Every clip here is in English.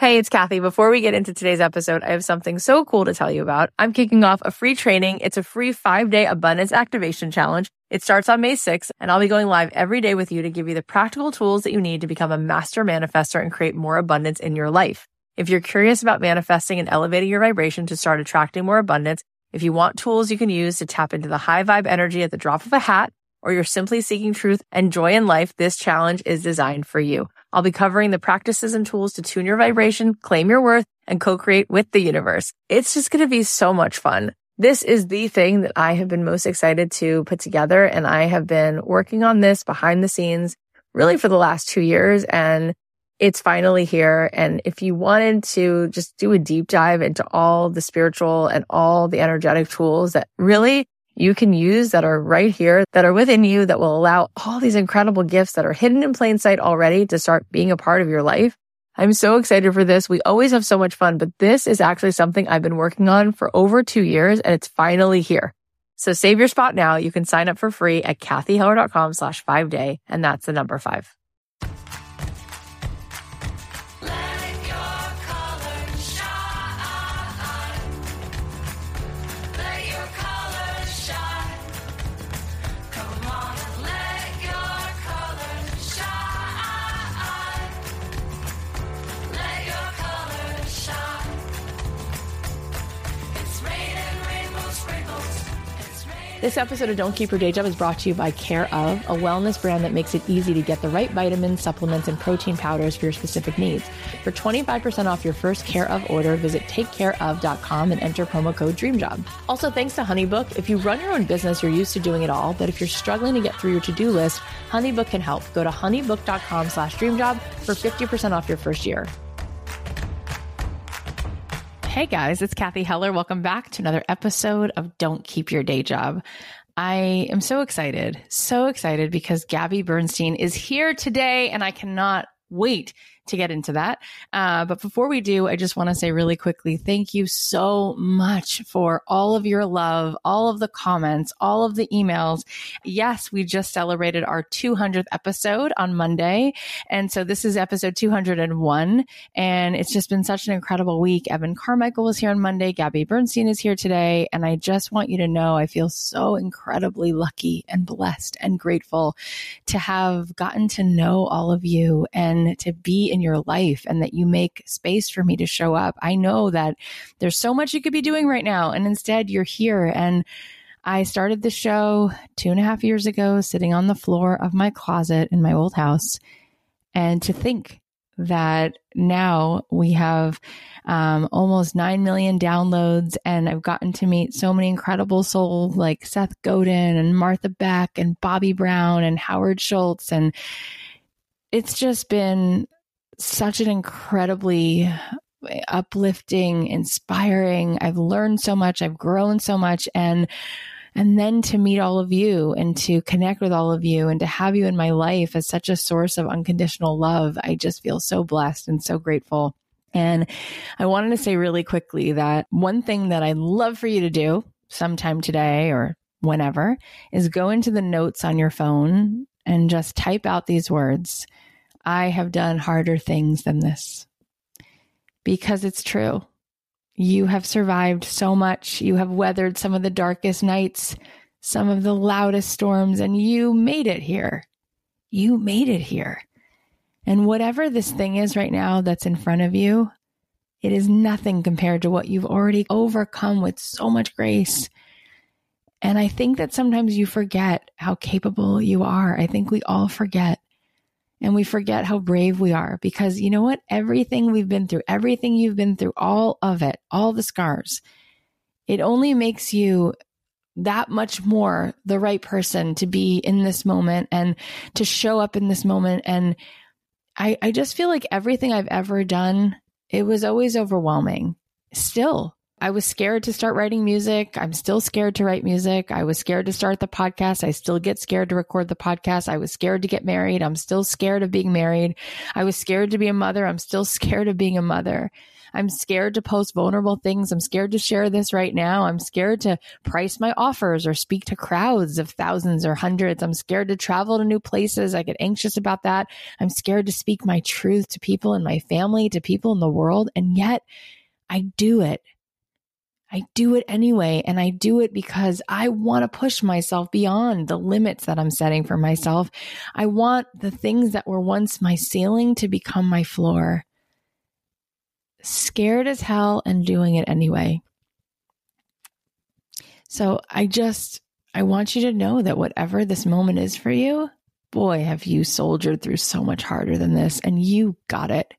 Hey, it's Kathy. Before we get into today's episode, I have something so cool to tell you about. I'm kicking off a free training. It's a free 5-day abundance activation challenge. It starts on May 6th, and I'll be going live every day with you to give you the practical tools that you need to become a master manifestor and create more abundance in your life. If you're curious about manifesting and elevating your vibration to start attracting more abundance, if you want tools you can use to tap into the high vibe energy at the drop of a hat, or you're simply seeking truth and joy in life, this challenge is designed for you. I'll be covering the practices and tools to tune your vibration, claim your worth, and co-create with the universe. It's just going to be so much fun. This is the thing that I have been most excited to put together, and I have been working on this behind the scenes really for the last 2 years, and it's finally here. And if you wanted to just do a deep dive into all the spiritual and all the energetic tools that really you can use that are right here, that are within you, that will allow all these incredible gifts that are hidden in plain sight already to start being a part of your life. I'm so excited for this. We always have so much fun, but this is actually something I've been working on for over 2 years, and it's finally here. So save your spot now. You can sign up for free at kathyheller.com/5day, and that's the number 5. This episode of Don't Keep Your Day Job is brought to you by Care of, a wellness brand that makes it easy to get the right vitamins, supplements, and protein powders for your specific needs. For 25% off your first Care of order, visit takecareof.com and enter promo code DREAMJOB. Also, thanks to HoneyBook. If you run your own business, you're used to doing it all, but if you're struggling to get through your to-do list, HoneyBook can help. Go to honeybook.com/DreamJob for 50% off your first year. Hey guys, it's Kathy Heller. Welcome back to another episode of Don't Keep Your Day Job. I am so excited because Gabby Bernstein is here today, and I cannot wait to get into that. But before we do, I just want to say really quickly, thank you so much for all of your love, all of the comments, all of the emails. Yes, we just celebrated our 200th episode on Monday. And so this is episode 201. And it's just been such an incredible week. Evan Carmichael was here on Monday. Gabby Bernstein is here today. And I just want you to know I feel so incredibly lucky and blessed and grateful to have gotten to know all of you and to be in your life, and that you make space for me to show up. I know that there's so much you could be doing right now, and instead you're here. And I started the show 2.5 years ago, sitting on the floor of my closet in my old house. And to think that now we have almost 9 million downloads, and I've gotten to meet so many incredible souls like Seth Godin and Martha Beck and Bobby Brown and Howard Schultz. And it's just been such an incredibly uplifting, inspiring. I've learned so much. I've grown so much. And then to meet all of you and to connect with all of you and to have you in my life as such a source of unconditional love, I just feel so blessed and so grateful. And I wanted to say really quickly that one thing that I'd love for you to do sometime today or whenever is go into the notes on your phone and just type out these words: I have done harder things than this. Because it's true. You have survived so much. You have weathered some of the darkest nights, some of the loudest storms, and you made it here. You made it here. And whatever this thing is right now that's in front of you, it is nothing compared to what you've already overcome with so much grace. And I think that sometimes you forget how capable you are. I think we all forget. And we forget how brave we are, because you know what? Everything we've been through, everything you've been through, all of it, all the scars, it only makes you that much more the right person to be in this moment and to show up in this moment. And I just feel like everything I've ever done, it was always overwhelming. Still, I was scared to start writing music. I'm still scared to write music. I was scared to start the podcast. I still get scared to record the podcast. I was scared to get married. I'm still scared of being married. I was scared to be a mother. I'm still scared of being a mother. I'm scared to post vulnerable things. I'm scared to share this right now. I'm scared to price my offers or speak to crowds of thousands or hundreds. I'm scared to travel to new places. I get anxious about that. I'm scared to speak my truth to people in my family, to people in the world. And yet I do it. I do it anyway. And I do it because I want to push myself beyond the limits that I'm setting for myself. I want the things that were once my ceiling to become my floor. Scared as hell and doing it anyway. So I want you to know that whatever this moment is for you, boy, have you soldiered through so much harder than this, and you got it.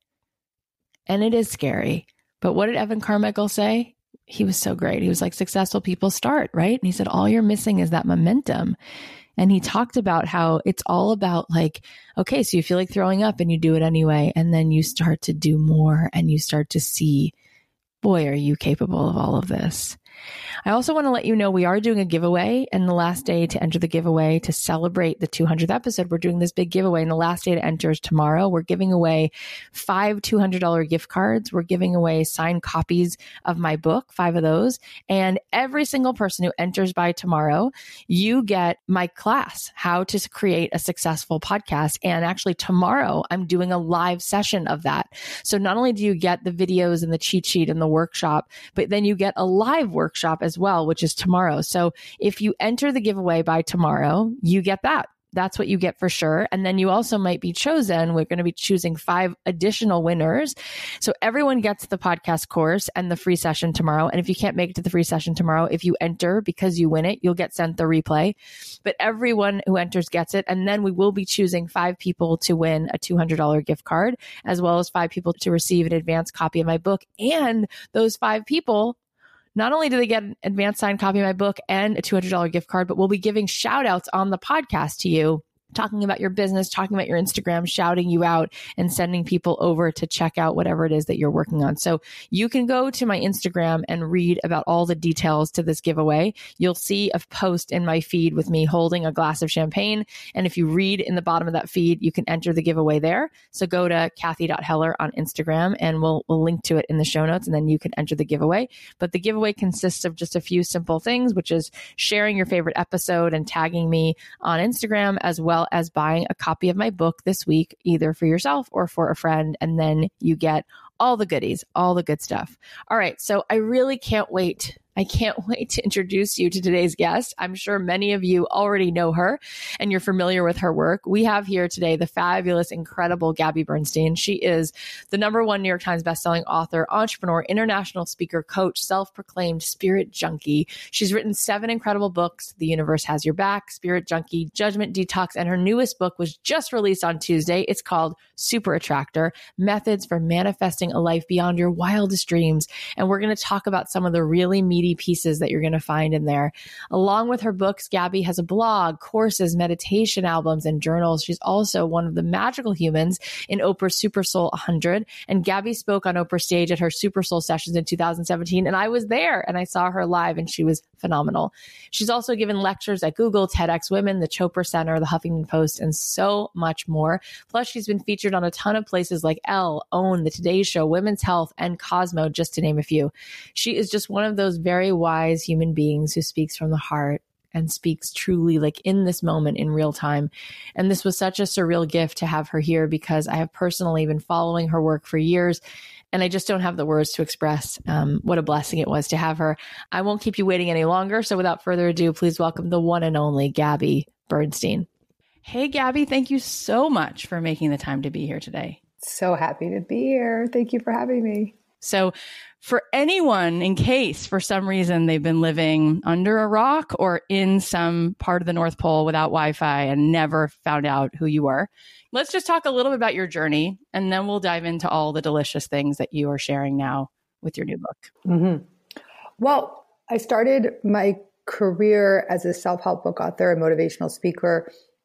And it is scary. But what did Evan Carmichael say? He was so great. He was like, successful people start, right? And he said, all you're missing is that momentum. And he talked about how it's all about like, okay, so you feel like throwing up and you do it anyway. And then you start to do more and you start to see, boy, are you capable of all of this? I also want to let you know we are doing a giveaway, and the last day to enter the giveaway to celebrate the 200th episode, we're doing this big giveaway, and the last day to enter is tomorrow. We're giving away 5 $200 gift cards. We're giving away signed copies of my book, 5 of those. And every single person who enters by tomorrow, you get my class, How to Create a Successful Podcast. And actually tomorrow, I'm doing a live session of that. So not only do you get the videos and the cheat sheet and the workshop, but then you get a live workshop as well, which is tomorrow. So if you enter the giveaway by tomorrow, you get that. That's what you get for sure. And then you also might be chosen. We're going to be choosing 5 additional winners. So everyone gets the podcast course and the free session tomorrow. And if you can't make it to the free session tomorrow, if you enter because you win it, you'll get sent the replay. But everyone who enters gets it. And then we will be choosing 5 people to win a $200 gift card, as well as 5 people to receive an advanced copy of my book. And those 5 people, not only do they get an advanced signed copy of my book and a $200 gift card, but we'll be giving shout outs on the podcast to you, talking about your business, talking about your Instagram, shouting you out and sending people over to check out whatever it is that you're working on. So you can go to my Instagram and read about all the details to this giveaway. You'll see a post in my feed with me holding a glass of champagne. And if you read in the bottom of that feed, you can enter the giveaway there. So go to Kathy.Heller on Instagram and we'll link to it in the show notes, and then you can enter the giveaway. But the giveaway consists of just a few simple things, which is sharing your favorite episode and tagging me on Instagram, as well as buying a copy of my book this week, either for yourself or for a friend. And then you get all the goodies, all the good stuff. All right. So I really can't wait. I can't wait to introduce you to today's guest. I'm sure many of you already know her and you're familiar with her work. We have here today the fabulous, incredible Gabby Bernstein. She is the #1 New York Times bestselling author, entrepreneur, international speaker, coach, self-proclaimed spirit junkie. She's written 7 incredible books: The Universe Has Your Back, Spirit Junkie, Judgment Detox, and her newest book was just released on Tuesday. It's called Super Attractor: Methods for Manifesting a Life Beyond Your Wildest Dreams. And we're going to talk about some of the really meaty pieces that you're going to find in there. Along with her books, Gabby has a blog, courses, meditation albums, and journals. She's also one of the magical humans in Oprah's Super Soul 100. And Gabby spoke on Oprah's stage at her Super Soul sessions in 2017. And I was there and I saw her live and she was phenomenal. She's also given lectures at Google, TEDx Women, the Chopra Center, the Huffington Post, and so much more. Plus, she's been featured on a ton of places like Elle, OWN, The Today Show, Women's Health, and Cosmo, just to name a few. She is just one of those very wise human beings who speaks from the heart and speaks truly like in this moment in real time. And this was such a surreal gift to have her here because I have personally been following her work for years and I just don't have the words to express what a blessing it was to have her. I won't keep you waiting any longer. So without further ado, please welcome the one and only Gabby Bernstein. Hey, Gabby, thank you so much for making the time to be here today. So happy to be here. Thank you for having me. So for anyone, in case for some reason they've been living under a rock or in some part of the North Pole without Wi-Fi and never found out who you were, let's just talk a little bit about your journey, and then we'll dive into all the delicious things that you are sharing now with your new book. Mm-hmm. Well, I started my career as a self-help book author and motivational speaker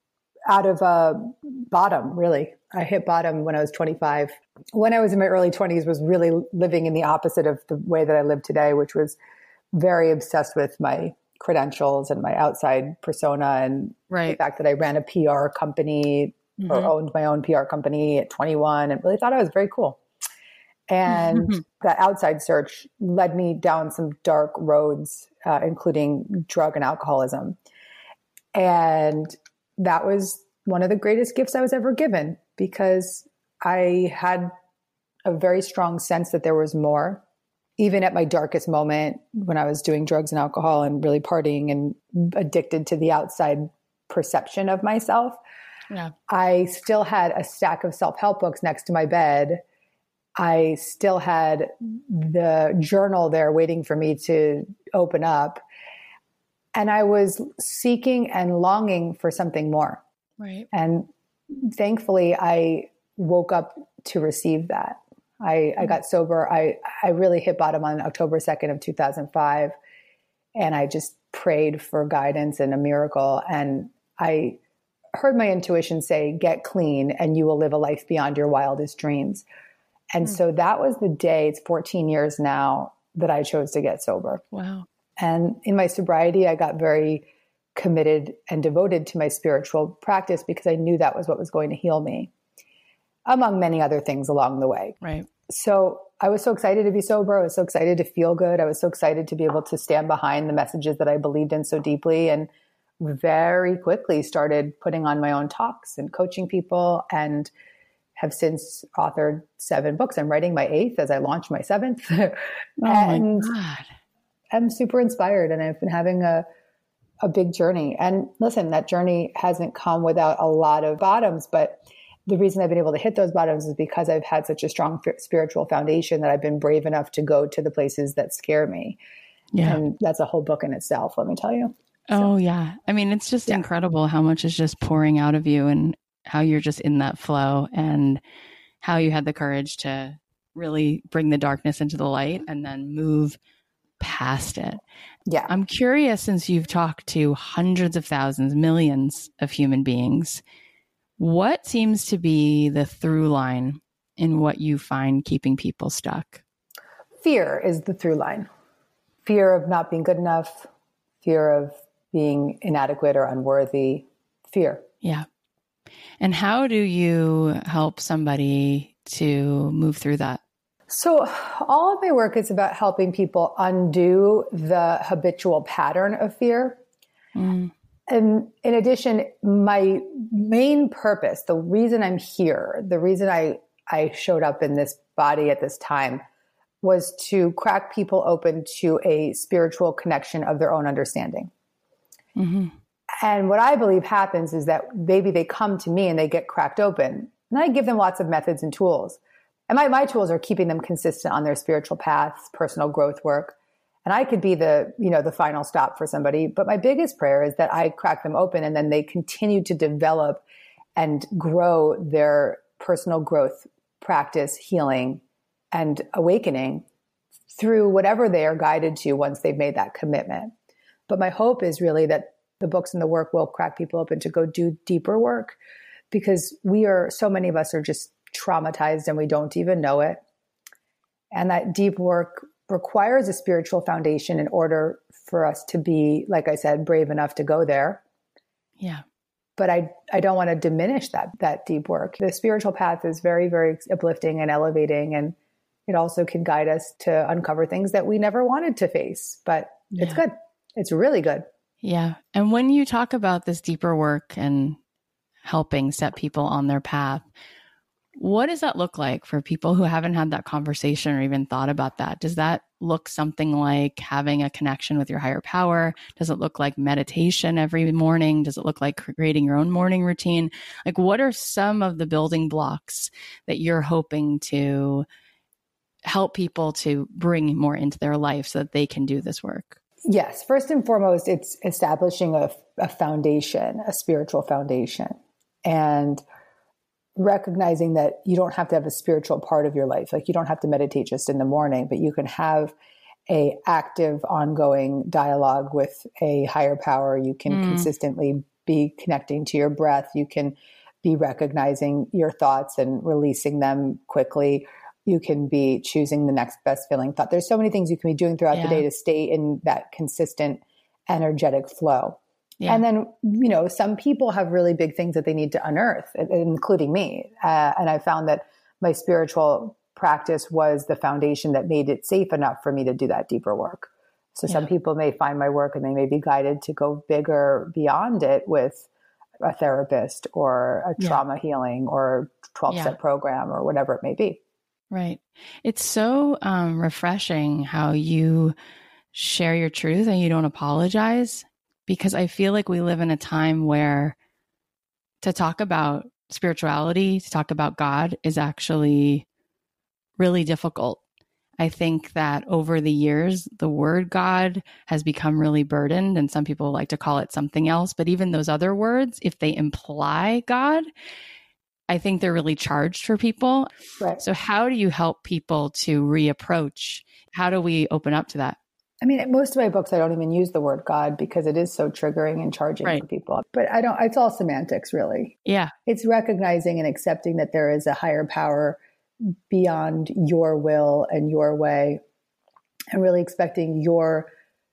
out of bottom, really. I hit bottom when I was 25. When I was in my early 20s, was really living in the opposite of the way that I live today, which was very obsessed with my credentials and my outside persona and the fact that I ran a PR company or owned my own PR company at 21 and really thought I was very cool. And that outside search led me down some dark roads, including drug and alcoholism. And that was one of the greatest gifts I was ever given, because I had a very strong sense that there was more. Even at my darkest moment, when I was doing drugs and alcohol and really partying and addicted to the outside perception of myself, I still had a stack of self-help books next to my bed. I still had the journal there waiting for me to open up. And I was seeking and longing for something more. Right. And thankfully, I woke up to receive that. I got sober. I really hit bottom on October 2nd of 2005. And I just prayed for guidance and a miracle. And I heard my intuition say, get clean and you will live a life beyond your wildest dreams. And so that was the day, it's 14 years now, that I chose to get sober. Wow. And in my sobriety, I got very committed and devoted to my spiritual practice because I knew that was what was going to heal me, among many other things along the way. Right. So I was so excited to be sober. I was so excited to feel good. I was so excited to be able to stand behind the messages that I believed in so deeply, and very quickly started putting on my own talks and coaching people, and have since authored 7 books. I'm writing my 8th as I launch my 7th. My God. I'm super inspired, and I've been having a big journey. And listen, that journey hasn't come without a lot of bottoms, but the reason I've been able to hit those bottoms is because I've had such a strong spiritual foundation that I've been brave enough to go to the places that scare me. Yeah. And that's a whole book in itself, let me tell you. Oh, yeah. I mean, it's just incredible how much is just pouring out of you and how you're just in that flow, and how you had the courage to really bring the darkness into the light and then move past it. Yeah. I'm curious, since you've talked to hundreds of thousands, millions of human beings, what seems to be the through line in what you find keeping people stuck? Fear is the through line. Fear of not being good enough, fear of being inadequate or unworthy, fear. Yeah. And how do you help somebody to move through that? So all of my work is about helping people undo the habitual pattern of fear. And in addition, my main purpose, the reason I'm here, the reason I showed up in this body at this time, was to crack people open to a spiritual connection of their own understanding. And what I believe happens is that maybe they come to me and they get cracked open, and I give them lots of methods and tools. And my tools are keeping them consistent on their spiritual paths, personal growth work. And I could be the final stop for somebody. But my biggest prayer is that I crack them open and then they continue to develop and grow their personal growth, practice, healing, and awakening through whatever they are guided to once they've made that commitment. But my hope is really that the books and the work will crack people open to go do deeper work, because so many of us are just traumatized and we don't even know it. And that deep work requires a spiritual foundation in order for us to be, like I said, brave enough to go there. Yeah. But I don't want to diminish that deep work. The spiritual path is very, very uplifting and elevating, and it also can guide us to uncover things that we never wanted to face. But it's good. It's really good. Yeah. And when you talk about this deeper work and helping set people on their path, what does that look like for people who haven't had that conversation or even thought about that? Does that look something like having a connection with your higher power? Does it look like meditation every morning? Does it look like creating your own morning routine? Like, what are some of the building blocks that you're hoping to help people to bring more into their life so that they can do this work? Yes. First and foremost, it's establishing a foundation, a spiritual foundation, and recognizing that you don't have to have a spiritual part of your life. Like, you don't have to meditate just in the morning, but you can have a active, ongoing dialogue with a higher power. You can consistently be connecting to your breath. You can be recognizing your thoughts and releasing them quickly. You can be choosing the next best feeling thought. There's so many things you can be doing throughout the day to stay in that consistent, energetic flow. Yeah. And then, some people have really big things that they need to unearth, including me. And I found that my spiritual practice was the foundation that made it safe enough for me to do that deeper work. So some people may find my work and they may be guided to go bigger beyond it with a therapist or a trauma healing or 12-step program or whatever it may be. Right. It's so refreshing how you share your truth and you don't apologize, because I feel like we live in a time where to talk about spirituality, to talk about God is actually really difficult. I think that over the years, the word God has become really burdened, and some people like to call it something else. But even those other words, if they imply God, I think they're really charged for people. Right. So how do you help people to reapproach? How do we open up to that? I mean, most of my books, I don't even use the word God because it is so triggering and charging for people. But it's all semantics, really. Yeah. It's recognizing and accepting that there is a higher power beyond your will and your way, and really expecting your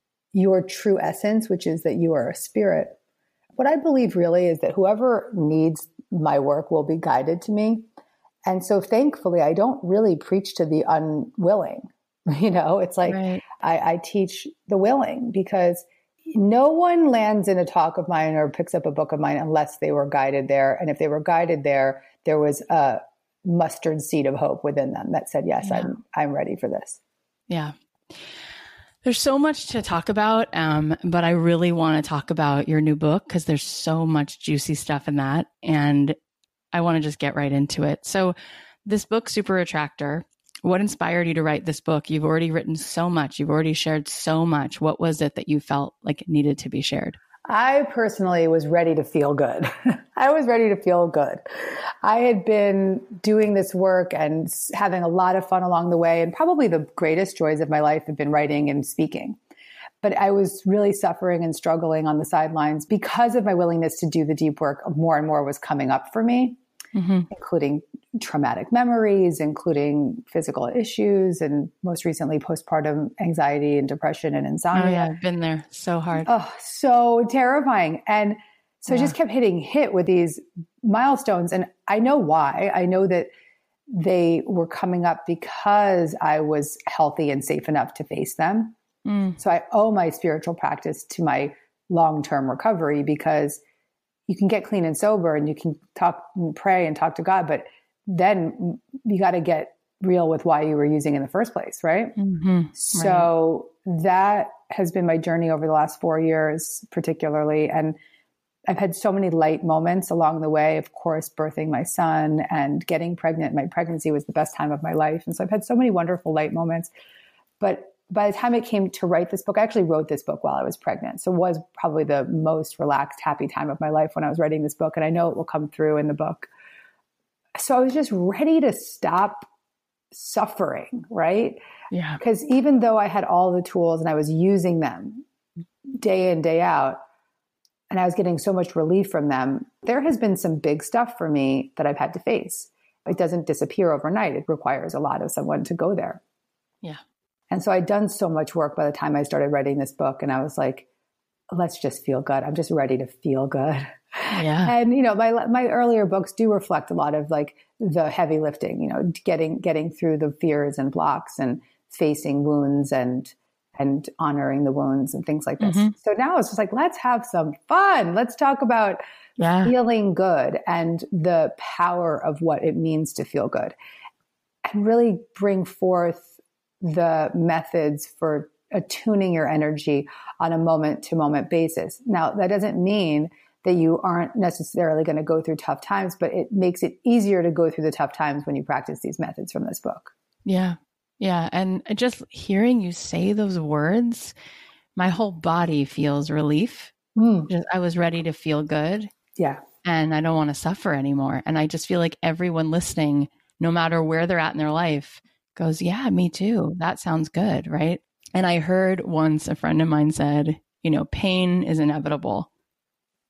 true essence, which is that you are a spirit. What I believe really is that whoever needs my work will be guided to me. And so thankfully, I don't really preach to the unwilling. It's like I teach the willing, because no one lands in a talk of mine or picks up a book of mine unless they were guided there. And if they were guided there, there was a mustard seed of hope within them that said, yes, I'm ready for this. Yeah. There's so much to talk about, but I really want to talk about your new book because there's so much juicy stuff in that, and I want to just get right into it. So this book, Super Attractor, what inspired you to write this book? You've already written so much. You've already shared so much. What was it that you felt like it needed to be shared? I personally was ready to feel good. I was ready to feel good. I had been doing this work and having a lot of fun along the way. And probably the greatest joys of my life have been writing and speaking. But I was really suffering and struggling on the sidelines because of my willingness to do the deep work. More and more was coming up for me, including traumatic memories, including physical issues, and most recently postpartum anxiety and depression and insomnia. Oh yeah, I've been there. So hard. Oh, so terrifying. And so I just kept hitting hit with these milestones. And I know why. I know that they were coming up because I was healthy and safe enough to face them. So I owe my spiritual practice to my long-term recovery, because you can get clean and sober and you can talk and pray and talk to God, but then you got to get real with why you were using in the first place, right? So that has been my journey over the last 4 years, particularly. And I've had so many light moments along the way, of course, birthing my son and getting pregnant. My pregnancy was the best time of my life. And so I've had so many wonderful light moments. But by the time it came to write this book, I actually wrote this book while I was pregnant. So it was probably the most relaxed, happy time of my life when I was writing this book. And I know it will come through in the book. So I was just ready to stop suffering, right? Yeah. Because even though I had all the tools and I was using them day in, day out, and I was getting so much relief from them, there has been some big stuff for me that I've had to face. It doesn't disappear overnight. It requires a lot of someone to go there. Yeah. And so I'd done so much work by the time I started writing this book. And I was like, let's just feel good. I'm just ready to feel good. Yeah. And, my earlier books do reflect a lot of like the heavy lifting, getting through the fears and blocks and facing wounds and honoring the wounds and things like this. So now it's just like, let's have some fun. Let's talk about feeling good and the power of what it means to feel good, and really bring forth the methods for attuning your energy on a moment to moment basis. Now, that doesn't mean that you aren't necessarily going to go through tough times, but it makes it easier to go through the tough times when you practice these methods from this book. Yeah. Yeah. And just hearing you say those words, my whole body feels relief. I was ready to feel good. Yeah. And I don't want to suffer anymore. And I just feel like everyone listening, no matter where they're at in their life, goes, yeah, me too. That sounds good. Right. And I heard once a friend of mine said, pain is inevitable.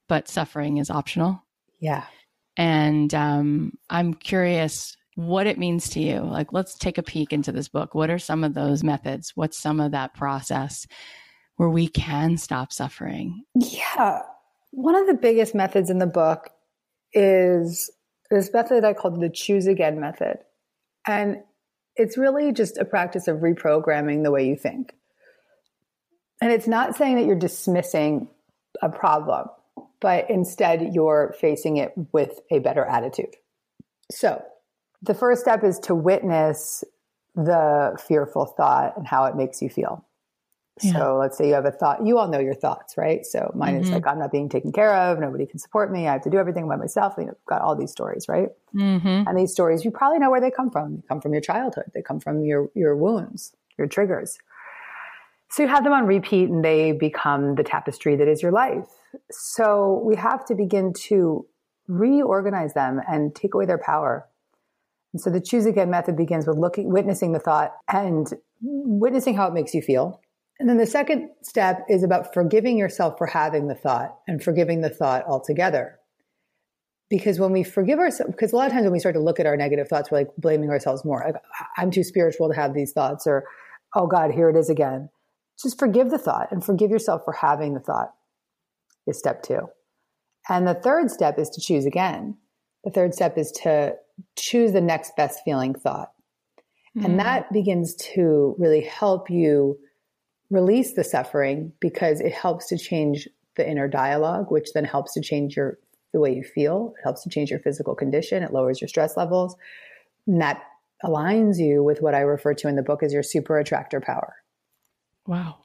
but suffering is optional. Yeah. And I'm curious what it means to you. Like, let's take a peek into this book. What are some of those methods? What's some of that process where we can stop suffering? Yeah. One of the biggest methods in the book is this method I called the choose again method. And it's really just a practice of reprogramming the way you think. And it's not saying that you're dismissing a problem, but instead you're facing it with a better attitude. So the first step is to witness the fearful thought and how it makes you feel. Yeah. So let's say you have a thought, you all know your thoughts, right? So mine is like, I'm not being taken care of. Nobody can support me. I have to do everything by myself. I've got all these stories, right? And these stories, you probably know where they come from. They come from your childhood. They come from your wounds, your triggers. So you have them on repeat and they become the tapestry that is your life. So we have to begin to reorganize them and take away their power. And so the choose again method begins with witnessing the thought and witnessing how it makes you feel. And then the second step is about forgiving yourself for having the thought and forgiving the thought altogether. Because when we forgive ourselves, because a lot of times when we start to look at our negative thoughts, we're like blaming ourselves more. Like, I'm too spiritual to have these thoughts, or, oh God, here it is again. Just forgive the thought and forgive yourself for having the thought is step 2. And the third step is to choose again. The third step is to choose the next best feeling thought. And that begins to really help you release the suffering because it helps to change the inner dialogue, which then helps to change the way you feel. It helps to change your physical condition. It lowers your stress levels. And that aligns you with what I refer to in the book as your super attractor power. Wow.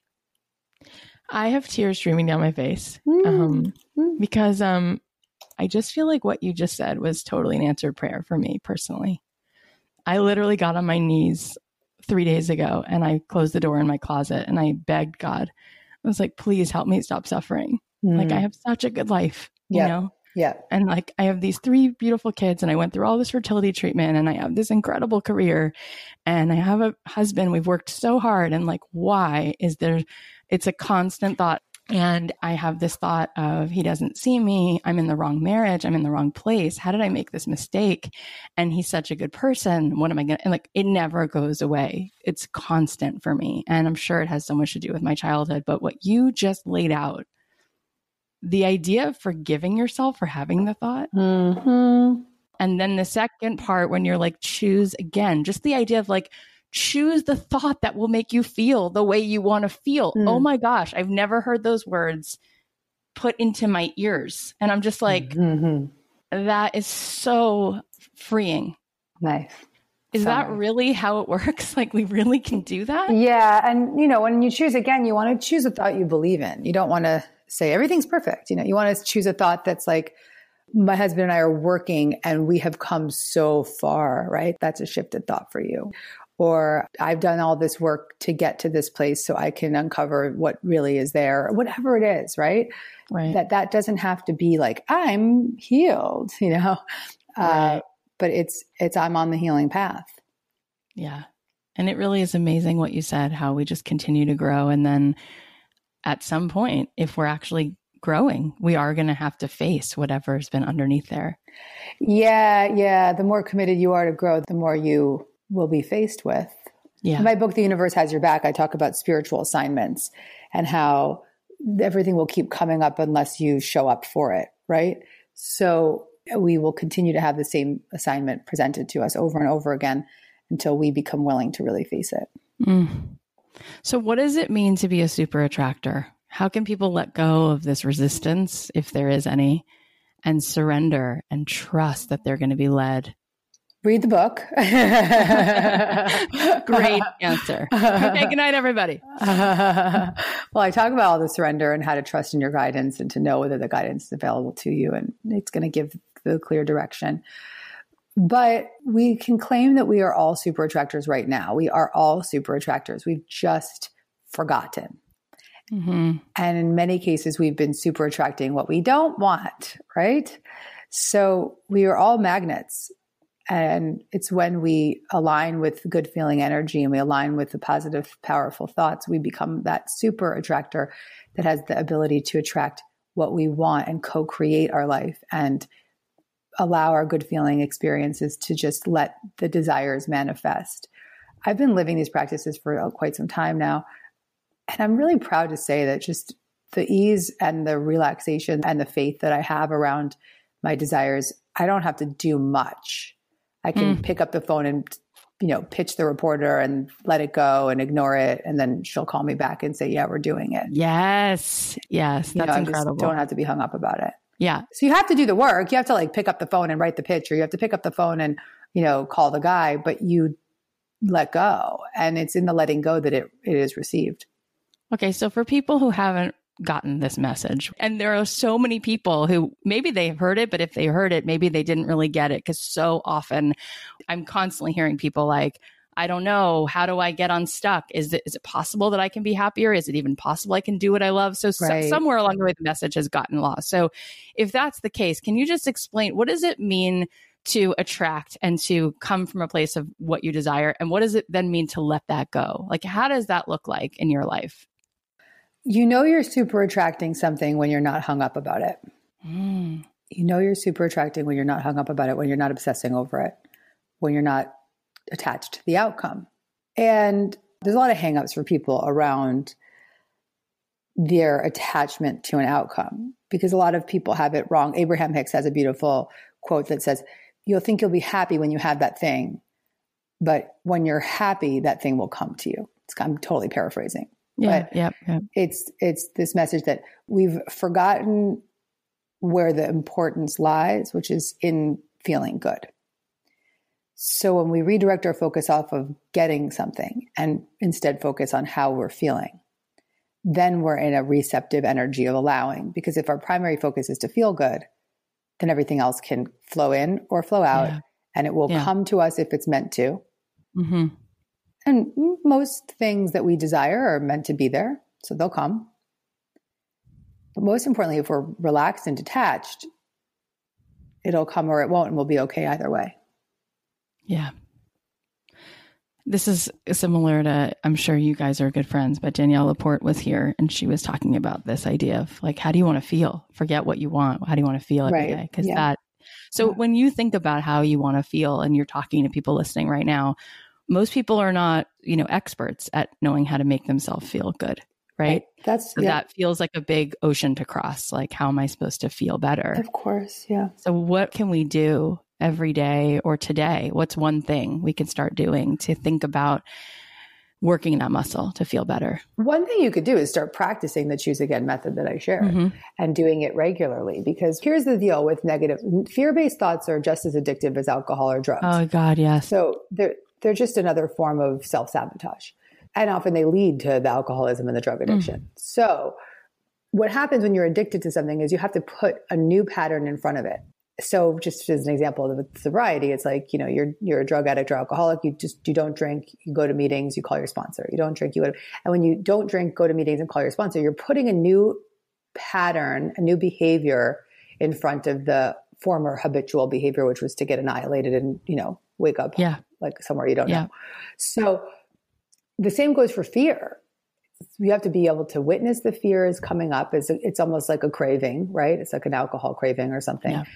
I have tears streaming down my face because I just feel like what you just said was totally an answered prayer for me personally. I literally got on my knees 3 days ago and I closed the door in my closet and I begged God. I was like, please help me stop suffering. Like, I have such a good life, you know? Yeah. And like, I have these 3 beautiful kids and I went through all this fertility treatment and I have this incredible career and I have a husband. We've worked so hard. And like, why is there, it's a constant thought. And I have this thought of, he doesn't see me. I'm in the wrong marriage. I'm in the wrong place. How did I make this mistake? And he's such a good person. What am I going to, and like, it never goes away. It's constant for me. And I'm sure it has so much to do with my childhood, but what you just laid out, the idea of forgiving yourself for having the thought. And then the second part, when you're like, choose again, just the idea of like, choose the thought that will make you feel the way you want to feel. Oh my gosh, I've never heard those words put into my ears. And I'm just like, that is so freeing. Nice. Is that really how it works? Like, we really can do that? Yeah. And, you know, when you choose again, you want to choose a thought you believe in. You don't want to say everything's perfect. You know, you want to choose a thought that's like, my husband and I are working and we have come so far, right? That's a shifted thought for you. Or I've done all this work to get to this place so I can uncover what really is there, or whatever it is, right? That doesn't have to be like, I'm healed, you know? But it's I'm on the healing path. Yeah. And it really is amazing what you said, how we just continue to grow. And then at some point, if we're actually growing, we are going to have to face whatever's been underneath there. Yeah. The more committed you are to grow, the more you will be faced with. Yeah. In my book, The Universe Has Your Back, I talk about spiritual assignments and how everything will keep coming up unless you show up for it, right? So we will continue to have the same assignment presented to us over and over again until we become willing to really face it. So what does it mean to be a super attractor? How can people let go of this resistance, if there is any, and surrender and trust that they're going to be led? Read the book. Great answer. Okay, good night, everybody. Well, I talk about all the surrender and how to trust in your guidance and to know whether the guidance is available to you, and it's going to give the clear direction. But we can claim that we are all super attractors right now. We are all super attractors. We've just forgotten. And in many cases, we've been super attracting what we don't want, right? So we are all magnets. And it's when we align with good feeling energy and we align with the positive, powerful thoughts, we become that super attractor that has the ability to attract what we want and co-create our life and allow our good feeling experiences to just let the desires manifest. I've been living these practices for quite some time now. And I'm really proud to say that just the ease and the relaxation and the faith that I have around my desires, I don't have to do much. I can pick up the phone and, pitch the reporter and let it go and ignore it. And then she'll call me back and say, yeah, we're doing it. Yes. That's incredible. I don't have to be hung up about it. Yeah. So you have to do the work. You have to pick up the phone and write the pitch, or you have to pick up the phone and, call the guy, but you let go. And it's in the letting go that it is received. Okay. So for people who haven't gotten this message, and there are so many people who maybe they've heard it, but if they heard it, maybe they didn't really get it, because so often I'm constantly hearing people like, I don't know, how do I get unstuck? Is it possible that I can be happier? Is it even possible I can do what I love? So somewhere along the way, the message has gotten lost. So if that's the case, can you just explain, what does it mean to attract and to come from a place of what you desire? And what does it then mean to let that go? How does that look like in your life? You're super attracting something when you're not hung up about it. You're super attracting when you're not hung up about it, when you're not obsessing over it, when you're not attached to the outcome. And there's a lot of hangups for people around their attachment to an outcome, because a lot of people have it wrong. Abraham Hicks has a beautiful quote that says, you'll think you'll be happy when you have that thing, but when you're happy, that thing will come to you. I'm totally paraphrasing. Yeah, but it's this message that we've forgotten where the importance lies, which is in feeling good. So when we redirect our focus off of getting something and instead focus on how we're feeling, then we're in a receptive energy of allowing. Because if our primary focus is to feel good, then everything else can flow in or flow out, and it will come to us if it's meant to. Mm-hmm. And most things that we desire are meant to be there, so they'll come. But most importantly, if we're relaxed and detached, it'll come or it won't, and we'll be okay either way. Yeah. This is similar to, I'm sure you guys are good friends, but Danielle Laporte was here and she was talking about this idea of how do you want to feel? Forget what you want. How do you want to feel every day? Because when you think about how you want to feel and you're talking to people listening right now, most people are not, experts at knowing how to make themselves feel good. Right. That feels like a big ocean to cross. How am I supposed to feel better? Of course. Yeah. So what can we do every day or today? What's one thing we can start doing to think about working that muscle to feel better? One thing you could do is start practicing the choose again method that I shared and doing it regularly, because here's the deal with negative fear-based thoughts are just as addictive as alcohol or drugs. Oh God. Yes. So they're just another form of self-sabotage. And often they lead to the alcoholism and the drug addiction. So what happens when you're addicted to something is you have to put a new pattern in front of it. So just as an example of sobriety, it's you're a drug addict or alcoholic. You don't drink, you go to meetings, you call your sponsor. You don't drink, and when you don't drink, go to meetings and call your sponsor, you're putting a new pattern, a new behavior in front of the former habitual behavior, which was to get annihilated and, wake up somewhere you don't know. So the same goes for fear. You have to be able to witness the fear is coming up. It's almost like a craving, right? It's like an alcohol craving or something. Yeah.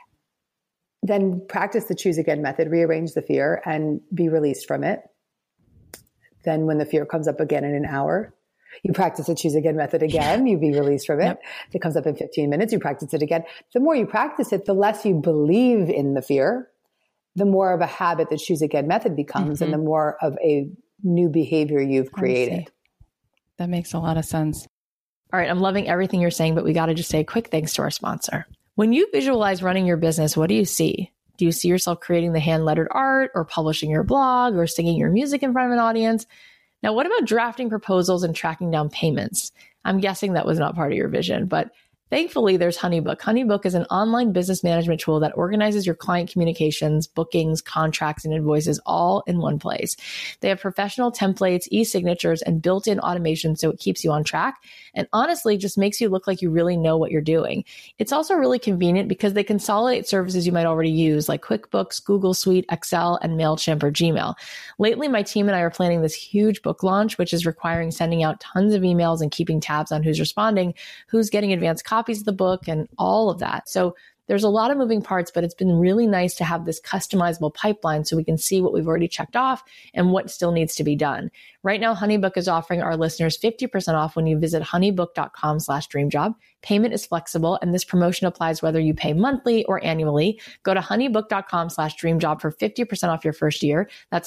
Then practice the choose again method, rearrange the fear and be released from it. Then when the fear comes up again in an hour, you practice the choose again method again, you be released from it. Yep. If it comes up in 15 minutes, you practice it again. The more you practice it, the less you believe in the fear, the more of a habit the choose again method becomes, and the more of a new behavior you've created. That makes a lot of sense. All right. I'm loving everything you're saying, but we got to just say a quick thanks to our sponsor. When you visualize running your business, what do you see? Do you see yourself creating the hand lettered art or publishing your blog or singing your music in front of an audience? Now, what about drafting proposals and tracking down payments? I'm guessing that was not part of your vision, but thankfully, there's HoneyBook. HoneyBook is an online business management tool that organizes your client communications, bookings, contracts, and invoices all in one place. They have professional templates, e-signatures, and built-in automation so it keeps you on track and honestly just makes you look like you really know what you're doing. It's also really convenient because they consolidate services you might already use like QuickBooks, Google Suite, Excel, and MailChimp or Gmail. Lately, my team and I are planning this huge book launch, which is requiring sending out tons of emails and keeping tabs on who's responding, who's getting advanced copy, copies of the book and all of that. So there's a lot of moving parts, but it's been really nice to have this customizable pipeline so we can see what we've already checked off and what still needs to be done. Right now, HoneyBook is offering our listeners 50% off when you visit honeybook.com/dreamjob. Payment is flexible, and this promotion applies whether you pay monthly or annually. Go to honeybook.com/dreamjob for 50% off your first year. That's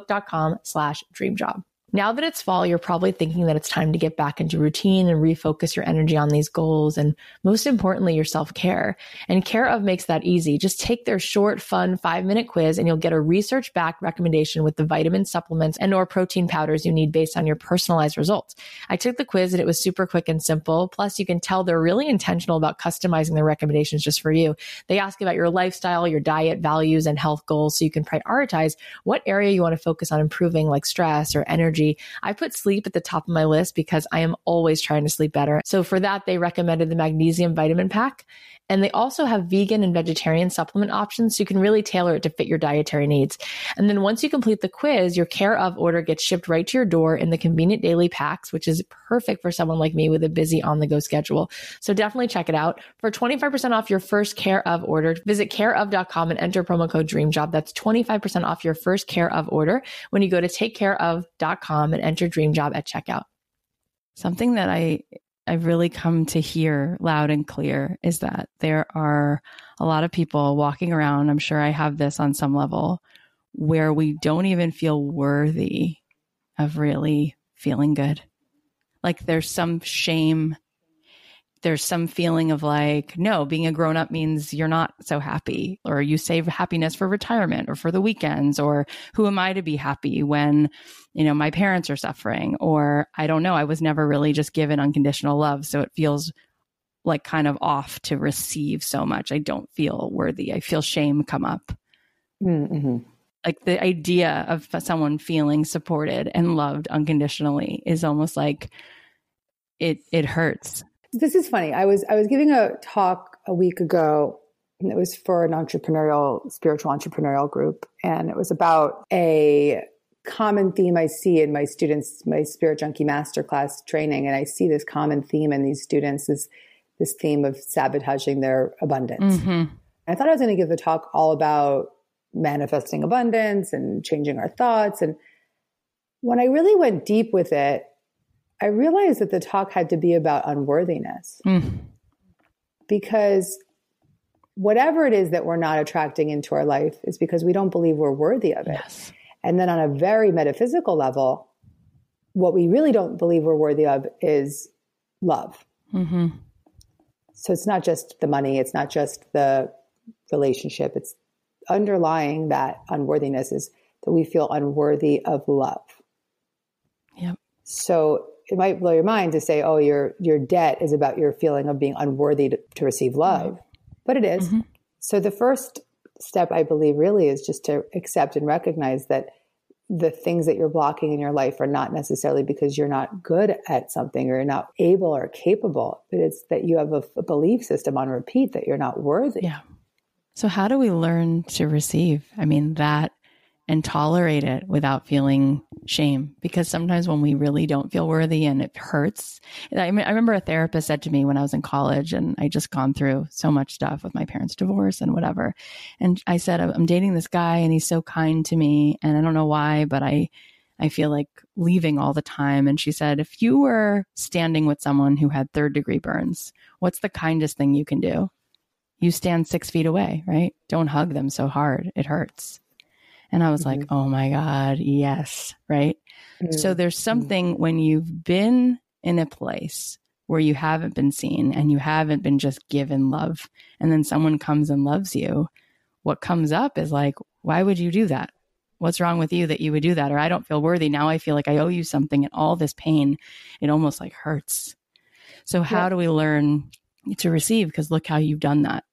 honeybook.com/dreamjob. Now that it's fall, you're probably thinking that it's time to get back into routine and refocus your energy on these goals. And most importantly, your self-care. And Care of makes that easy. Just take their short, fun 5-minute quiz and you'll get a research-backed recommendation with the vitamin supplements and or protein powders you need based on your personalized results. I took the quiz and it was super quick and simple. Plus, you can tell they're really intentional about customizing their recommendations just for you. They ask about your lifestyle, your diet, values, and health goals so you can prioritize what area you want to focus on improving, like stress or energy. I put sleep at the top of my list because I am always trying to sleep better. So for that, they recommended the magnesium vitamin pack. And they also have vegan and vegetarian supplement options, so you can really tailor it to fit your dietary needs. And then once you complete the quiz, your Care of order gets shipped right to your door in the convenient daily packs, which is perfect for someone like me with a busy on-the-go schedule. So definitely check it out. For 25% off your first Care of order, visit careof.com and enter promo code DREAMJOB. That's 25% off your first Care of order when you go to takecareof.com and enter DREAMJOB at checkout. Something that I've really come to hear loud and clear is that there are a lot of people walking around, I'm sure I have this on some level, where we don't even feel worthy of really feeling good. Like there's some shame. There's some feeling of like, no, being a grown up means you're not so happy, or you save happiness for retirement or for the weekends, or who am I to be happy when, my parents are suffering, or I don't know, I was never really just given unconditional love. So it feels like kind of off to receive so much. I don't feel worthy. I feel shame come up. Mm-hmm. Like the idea of someone feeling supported and loved unconditionally is almost like it hurts. This is funny. I was giving a talk a week ago, and it was for an spiritual entrepreneurial group. And it was about a common theme I see in my students, my Spirit Junkie Masterclass training. And I see this common theme in these students is this theme of sabotaging their abundance. Mm-hmm. I thought I was going to give the talk all about manifesting abundance and changing our thoughts. And when I really went deep with it, I realized that the talk had to be about unworthiness. Because whatever it is that we're not attracting into our life is because we don't believe we're worthy of it. Yes. And then on a very metaphysical level, what we really don't believe we're worthy of is love. Mm-hmm. So it's not just the money. It's not just the relationship. It's underlying that unworthiness is that we feel unworthy of love. Yep. So it might blow your mind to say, oh, your debt is about your feeling of being unworthy to receive love. But it is. Mm-hmm. So the first step, I believe, really is just to accept and recognize that the things that you're blocking in your life are not necessarily because you're not good at something or you're not able or capable, but it's that you have a belief system on repeat that you're not worthy. Yeah. So how do we learn to receive? That and tolerate it without feeling shame, because sometimes when we really don't feel worthy and it hurts. I remember a therapist said to me when I was in college and I just gone through so much stuff with my parents' divorce and whatever. And I said, I'm dating this guy and he's so kind to me. And I don't know why, but I feel like leaving all the time. And she said, if you were standing with someone who had 3rd-degree burns, what's the kindest thing you can do? You stand 6 feet away, right? Don't hug them so hard. It hurts. And I was like, oh my God, yes. Right. So there's something when you've been in a place where you haven't been seen and you haven't been just given love, and then someone comes and loves you, what comes up is like, why would you do that? What's wrong with you that you would do that? Or I don't feel worthy. Now I feel like I owe you something, and all this pain, it almost like hurts. So how do we learn to receive? Because look how you've done that.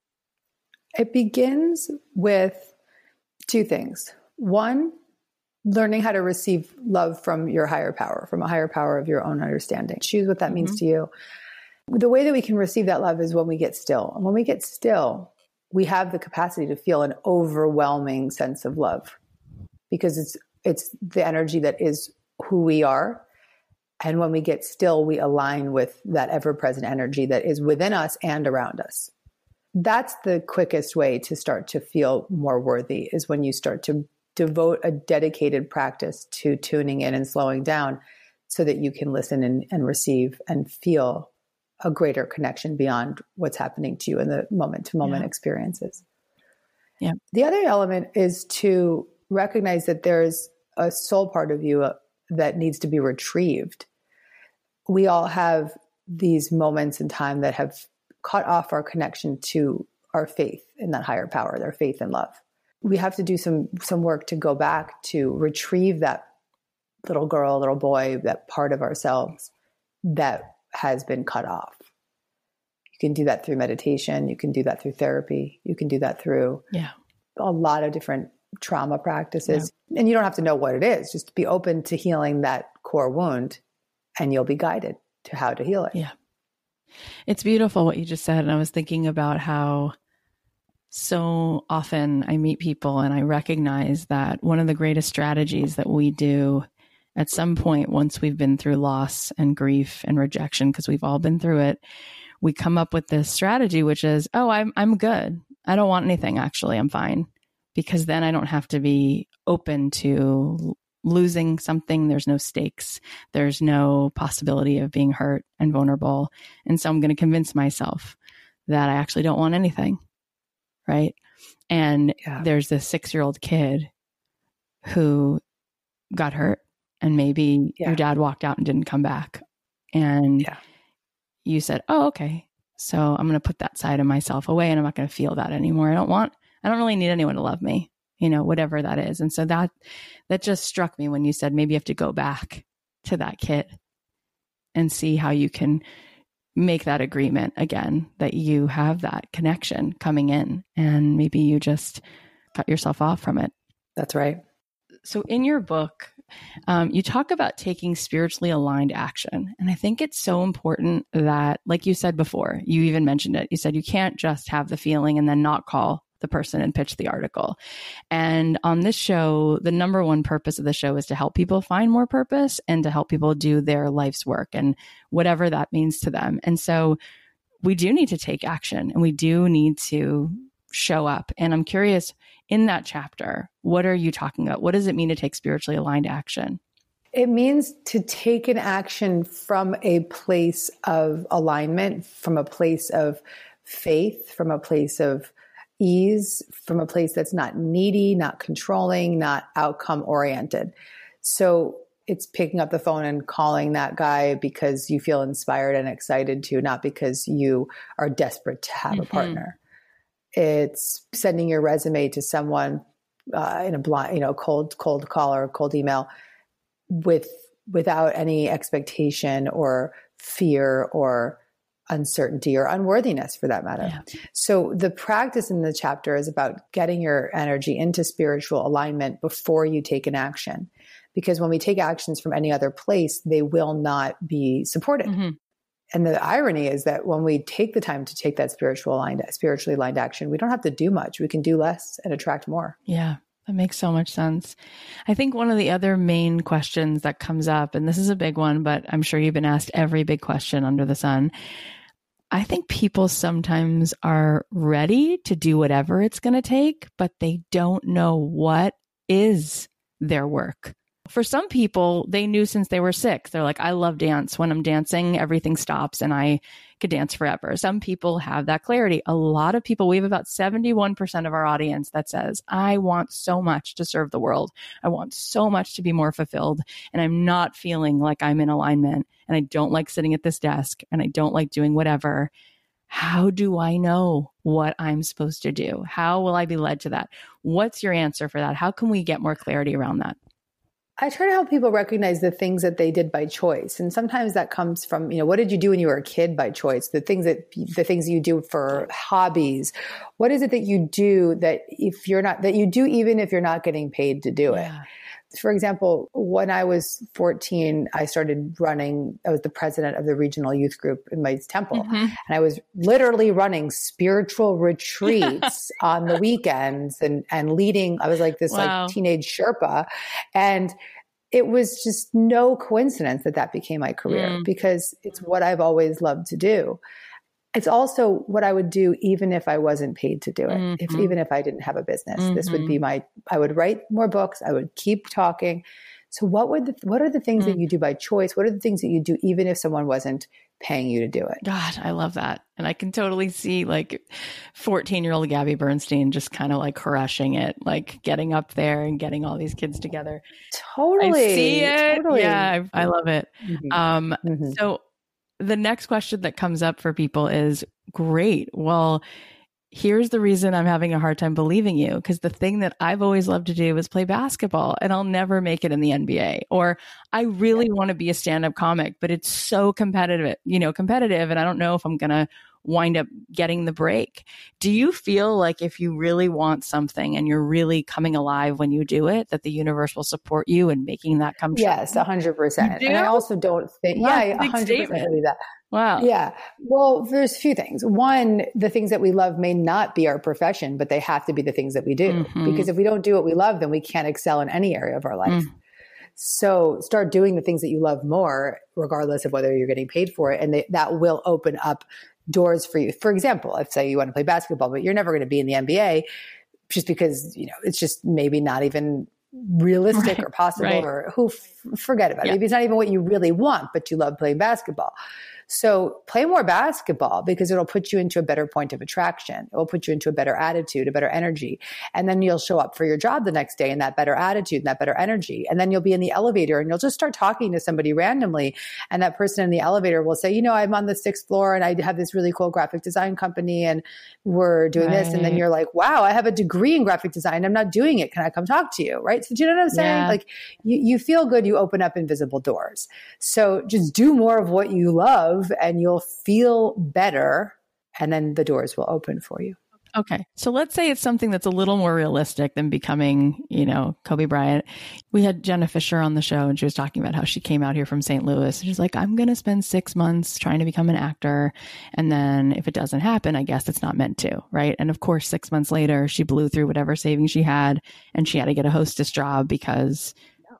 It begins with 2 things. One, learning how to receive love from your higher power, from a higher power of your own understanding. Choose what that means to you. The way that we can receive that love is when we get still. And when we get still, we have the capacity to feel an overwhelming sense of love, because it's the energy that is who we are. And when we get still, we align with that ever-present energy that is within us and around us. That's the quickest way to start to feel more worthy, is when you start to devote a dedicated practice to tuning in and slowing down so that you can listen and receive and feel a greater connection beyond what's happening to you in the moment-to-moment experiences. Yeah. The other element is to recognize that there's a soul part of you that needs to be retrieved. We all have these moments in time that have cut off our connection to our faith in that higher power, their faith and love. We have to do some work to go back to retrieve that little girl, little boy, that part of ourselves that has been cut off. You can do that through meditation. You can do that through therapy. You can do that through a lot of different trauma practices. And you don't have to know what it is. Just be open to healing that core wound, and you'll be guided to how to heal it. Yeah. It's beautiful what you just said. And I was thinking about how so often I meet people and I recognize that one of the greatest strategies that we do at some point, once we've been through loss and grief and rejection, because we've all been through it, we come up with this strategy, which is, oh, I'm good. I don't want anything. Actually, I'm fine. Because then I don't have to be open to losing something. There's no stakes. There's no possibility of being hurt and vulnerable. And so I'm going to convince myself that I actually don't want anything. Right. And there's this 6-year-old kid who got hurt, and maybe your dad walked out and didn't come back. And you said, oh, okay. So I'm going to put that side of myself away, and I'm not going to feel that anymore. I don't really need anyone to love me, whatever that is. And so that just struck me when you said maybe you have to go back to that kid and see how you can make that agreement again, that you have that connection coming in, and maybe you just cut yourself off from it. That's right. So in your book, you talk about taking spiritually aligned action. And I think it's so important that, like you said before, you even mentioned it. You said you can't just have the feeling and then not call the person and pitch the article. And on this show, the number one purpose of the show is to help people find more purpose and to help people do their life's work and whatever that means to them. And so we do need to take action, and we do need to show up. And I'm curious, in that chapter, what are you talking about? What does it mean to take spiritually aligned action? It means to take an action from a place of alignment, from a place of faith, from a place of ease, from a place that's not needy, not controlling, not outcome oriented. So it's picking up the phone and calling that guy because you feel inspired and excited to, not because you are desperate to have a partner. It's sending your resume to someone in a blind, cold call or cold email without any expectation or fear or uncertainty or unworthiness, for that matter. Yeah. So the practice in the chapter is about getting your energy into spiritual alignment before you take an action. Because when we take actions from any other place, they will not be supported. Mm-hmm. And the irony is that when we take the time to take that spiritually aligned action, we don't have to do much. We can do less and attract more. Yeah, that makes so much sense. I think one of the other main questions that comes up, and this is a big one, but I'm sure you've been asked every big question under the sun. I think people sometimes are ready to do whatever it's going to take, but they don't know what is their work. For some people, they knew since they were 6. They're like, I love dance. When I'm dancing, everything stops and I could dance forever. Some people have that clarity. A lot of people, we have about 71% of our audience that says, I want so much to serve the world. I want so much to be more fulfilled. And I'm not feeling like I'm in alignment. And I don't like sitting at this desk. And I don't like doing whatever. How do I know what I'm supposed to do? How will I be led to that? What's your answer for that? How can we get more clarity around that? I try to help people recognize the things that they did by choice. And sometimes that comes from, what did you do when you were a kid by choice? The things you do for hobbies. What is it that you do that you do even if you're not getting paid to do it? For example, when I was 14, I started running. I was the president of the regional youth group in my temple. Mm-hmm. And I was literally running spiritual retreats on the weekends and leading. I was like this like teenage Sherpa. And it was just no coincidence that that became my career because it's what I've always loved to do. It's also what I would do even if I wasn't paid to do it. Even if I didn't have a business, this would be I would write more books. I would keep talking. So what are the things that you do by choice? What are the things that you do even if someone wasn't paying you to do it? God, I love that. And I can totally see like 14-year-old Gabby Bernstein just kind of like crushing it, like getting up there and getting all these kids together. Totally. I see it. Totally. Yeah, I love it. So the next question that comes up for people is, great. Well, here's the reason I'm having a hard time believing you, because the thing that I've always loved to do is play basketball and I'll never make it in the NBA. Or I really want to be a stand-up comic, but it's so competitive, and I don't know if I'm going to wind up getting the break. Do you feel like if you really want something and you're really coming alive when you do it, that the universe will support you in making that come true? Yes, 100%. And I also don't think, I 100% believe that. Wow. Yeah. Well, there's a few things. One, the things that we love may not be our profession, but they have to be the things that we do. Because if we don't do what we love, then we can't excel in any area of our life. So start doing the things that you love more, regardless of whether you're getting paid for it. And that will open up doors for you. For example, if say you want to play basketball, but you're never going to be in the NBA just because, it's just maybe not even realistic or possible or forget about it. Maybe it's not even what you really want, but you love playing basketball. So play more basketball because it'll put you into a better point of attraction. It will put you into a better attitude, a better energy. And then you'll show up for your job the next day in that better attitude and that better energy. And then you'll be in the elevator and you'll just start talking to somebody randomly. And that person in the elevator will say, I'm on the 6th floor and I have this really cool graphic design company and we're doing this. And then you're like, wow, I have a degree in graphic design. I'm not doing it. Can I come talk to you? Right. So do you know what I'm saying? Yeah. Like you feel good. You open up invisible doors. So just do more of what you love and you'll feel better, and then the doors will open for you. Okay. So let's say it's something that's a little more realistic than becoming, Kobe Bryant. We had Jenna Fisher on the show and she was talking about how she came out here from St. Louis. She's like, I'm going to spend 6 months trying to become an actor. And then if it doesn't happen, I guess it's not meant to. Right. And of course, 6 months later, she blew through whatever savings she had and she had to get a hostess job because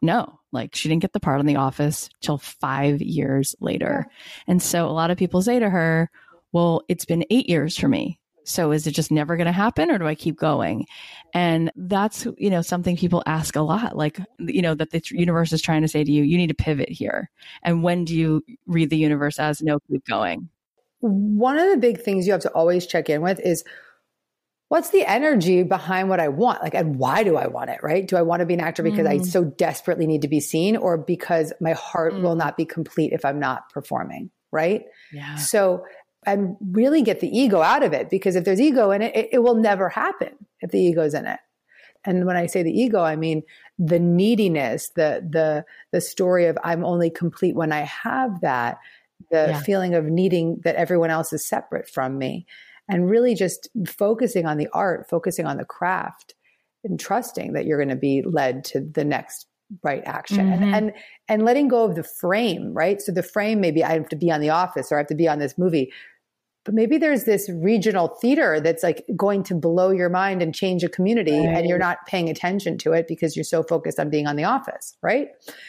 she didn't get the part on The Office till 5 years later. And so a lot of people say to her, well, it's been 8 years for me. So is it just never going to happen or do I keep going? And that's, something people ask a lot, that the universe is trying to say to you, you need to pivot here. And when do you read the universe as no, keep going? One of the big things you have to always check in with is, what's the energy behind what I want? And why do I want it, right? Do I want to be an actor because I so desperately need to be seen or because my heart will not be complete if I'm not performing, right? Yeah. So, and really get the ego out of it because if there's ego in it, it will never happen if the ego's in it. And when I say the ego, I mean the neediness, the story of I'm only complete when I have that, the feeling of needing that everyone else is separate from me. And really just focusing on the art, focusing on the craft and trusting that you're going to be led to the next right action and letting go of the frame, right? So the frame, maybe I have to be on The Office or I have to be on this movie, but maybe there's this regional theater that's going to blow your mind and change a community and you're not paying attention to it because you're so focused on being on The Office, right?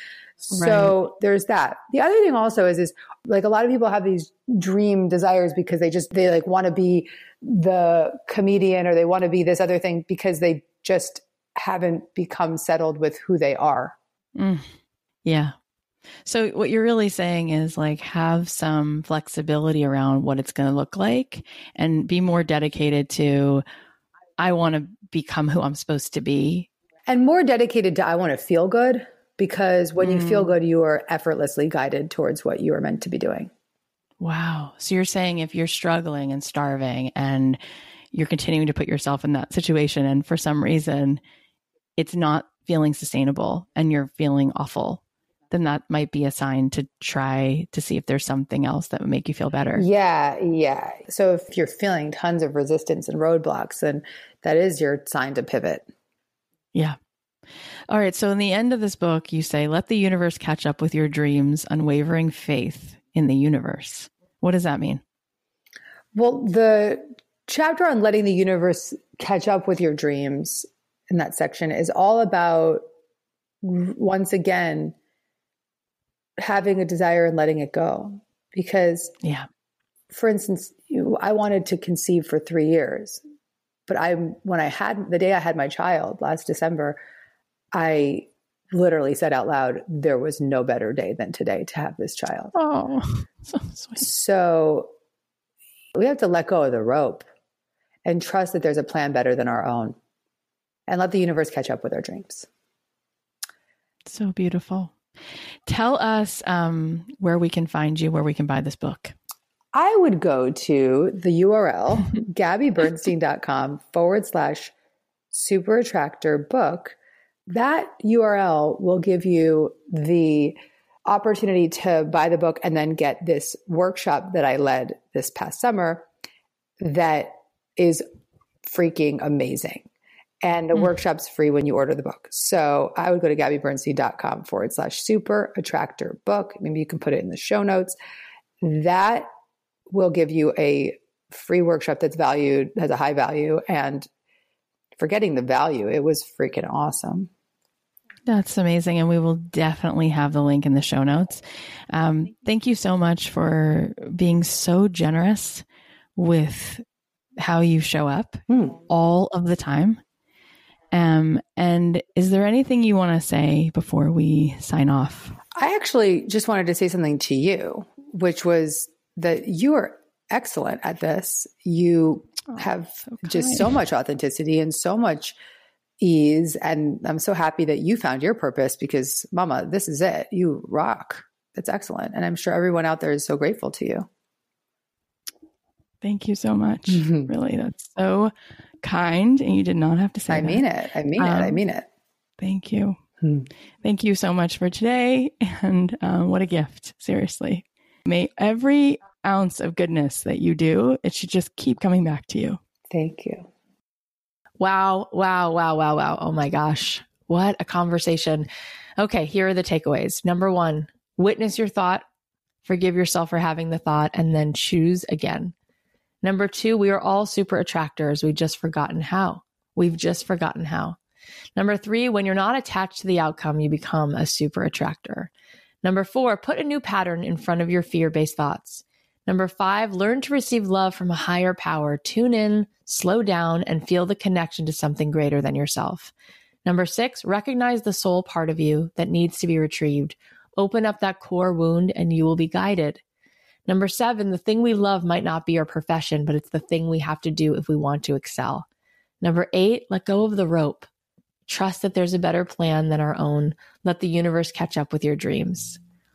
So there's that. The other thing also is a lot of people have these dream desires because they want to be the comedian or they want to be this other thing because they just haven't become settled with who they are. Yeah. So what you're really saying is have some flexibility around what it's going to look like and be more dedicated to, I want to become who I'm supposed to be. And more dedicated to, I want to feel good. Because when you feel good, you are effortlessly guided towards what you are meant to be doing. Wow. So you're saying if you're struggling and starving and you're continuing to put yourself in that situation and for some reason it's not feeling sustainable and you're feeling awful, then that might be a sign to try to see if there's something else that would make you feel better. Yeah. Yeah. So if you're feeling tons of resistance and roadblocks, then that is your sign to pivot. Yeah. All right. So in the end of this book, you say, let the universe catch up with your dreams, unwavering faith in the universe. What does that mean? Well, the chapter on letting the universe catch up with your dreams in that section is all about once again, having a desire and letting it go. Because, for instance, I wanted to conceive for 3 years, but the day I had my child last December, I literally said out loud, there was no better day than today to have this child. Oh, so sweet. So we have to let go of the rope and trust that there's a plan better than our own, and let the universe catch up with our dreams. So beautiful. Tell us where we can find you, where we can buy this book. I would go to the URL, gabbybernstein.com/super attractor book. That URL will give you the opportunity to buy the book and then get this workshop that I led this past summer that is freaking amazing. And the workshop's free when you order the book. So I would go to gabbybernstein.com/super attractor book. Maybe you can put it in the show notes. That will give you a free workshop that's valued, has a high value. And forgetting the value, it was freaking awesome. That's amazing. And we will definitely have the link in the show notes. Thank you so much for being so generous with how you show up all of the time. And is there anything you want to say before we sign off? I actually just wanted to say something to you, which was that you are excellent at this. You have just so much authenticity and so much ease. And I'm so happy that you found your purpose, because Mama, this is it. You rock. That's excellent. And I'm sure everyone out there is so grateful to you. Thank you so much. Really, that's so kind. And you did not have to say that. I mean it. Thank you. Thank you so much for today. And what a gift. Seriously. May every ounce of goodness that you do, it should just keep coming back to you. Thank you. Wow. Oh my gosh. What a conversation. Okay, here are the takeaways. Number 1, witness your thought, forgive yourself for having the thought, and then choose again. Number 2, we are all super attractors. We've just forgotten how. Number 3, when you're not attached to the outcome, you become a super attractor. Number 4, put a new pattern in front of your fear-based thoughts. Number 5, learn to receive love from a higher power. Tune in, slow down, and feel the connection to something greater than yourself. Number 6, recognize the soul part of you that needs to be retrieved. Open up that core wound and you will be guided. Number 7, the thing we love might not be our profession, but it's the thing we have to do if we want to excel. Number 8, let go of the rope. Trust that there's a better plan than our own. Let the universe catch up with your dreams.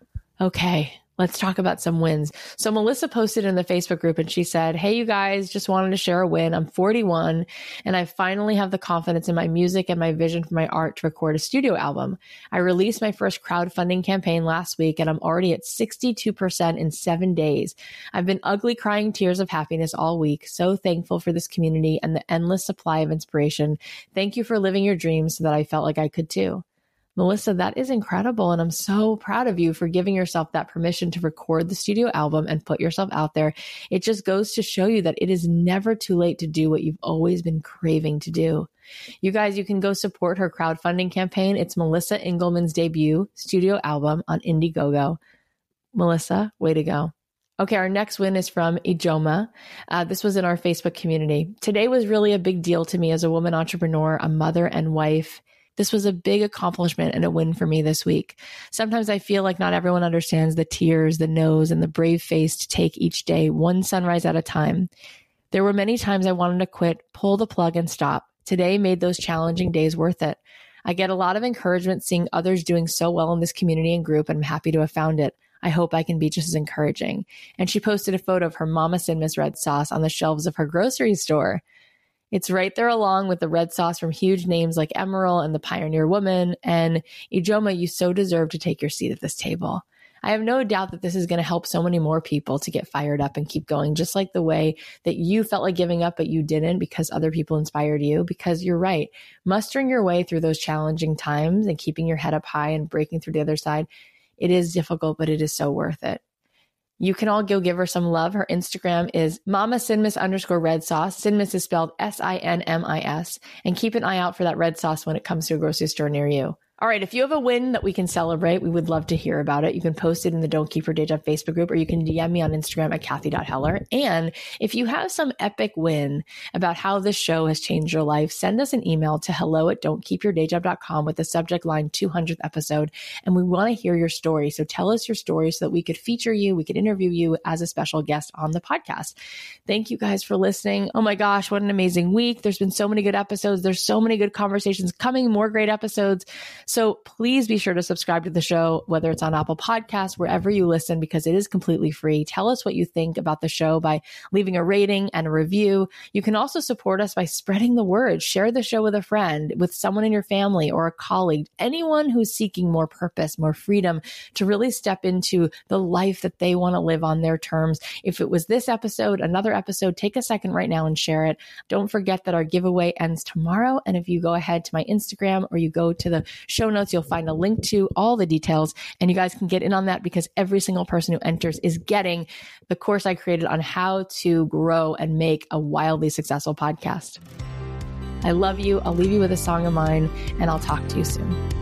Okay, let's talk about some wins. So Melissa posted in the Facebook group and she said, hey, you guys, just wanted to share a win. I'm 41 and I finally have the confidence in my music and my vision for my art to record a studio album. I released my first crowdfunding campaign last week and I'm already at 62% in 7 days. I've been ugly crying tears of happiness all week. So thankful for this community and the endless supply of inspiration. Thank you for living your dreams so that I felt like I could too. Melissa, that is incredible. And I'm so proud of you for giving yourself that permission to record the studio album and put yourself out there. It just goes to show you that it is never too late to do what you've always been craving to do. You guys, you can go support her crowdfunding campaign. It's Melissa Engelman's debut studio album on Indiegogo. Melissa, way to go. Okay, our next win is from Ijoma. This was in our Facebook community. Today was really a big deal to me as a woman entrepreneur, a mother and wife. This was a big accomplishment and a win for me this week. Sometimes I feel like not everyone understands the tears, the no's, and the brave face to take each day, one sunrise at a time. There were many times I wanted to quit, pull the plug, and stop. Today made those challenging days worth it. I get a lot of encouragement seeing others doing so well in this community and group, and I'm happy to have found it. I hope I can be just as encouraging. And she posted a photo of her Mama Sinmas red sauce on the shelves of her grocery store. It's right there along with the red sauce from huge names like Emerald and the Pioneer Woman. And Ijoma, you so deserve to take your seat at this table. I have no doubt that this is going to help so many more people to get fired up and keep going, just like the way that you felt like giving up, but you didn't because other people inspired you. Because you're right, mustering your way through those challenging times and keeping your head up high and breaking through the other side, it is difficult, but it is so worth it. You can all go give her some love. Her Instagram is mamasinmas_red sauce. Sinmas is spelled Sinmis. And keep an eye out for that red sauce when it comes to a grocery store near you. All right. If you have a win that we can celebrate, we would love to hear about it. You can post it in the Don't Keep Your Day Job Facebook group, or you can DM me on Instagram at Kathy.Heller. And if you have some epic win about how this show has changed your life, send us an email to hello@don'tkeepyourdayjob.com with the subject line 200th episode. And we want to hear your story. So tell us your story so that we could feature you. We could interview you as a special guest on the podcast. Thank you guys for listening. Oh my gosh, what an amazing week. There's been so many good episodes. There's so many good conversations coming, more great episodes. So please be sure to subscribe to the show, whether it's on Apple Podcasts, wherever you listen, because it is completely free. Tell us what you think about the show by leaving a rating and a review. You can also support us by spreading the word. Share the show with a friend, with someone in your family or a colleague, anyone who's seeking more purpose, more freedom to really step into the life that they want to live on their terms. If it was this episode, another episode, take a second right now and share it. Don't forget that our giveaway ends tomorrow. And if you go ahead to my Instagram or you go to the show notes, you'll find a link to all the details, and you guys can get in on that because every single person who enters is getting the course I created on how to grow and make a wildly successful podcast. I love you. I'll leave you with a song of mine, and I'll talk to you soon.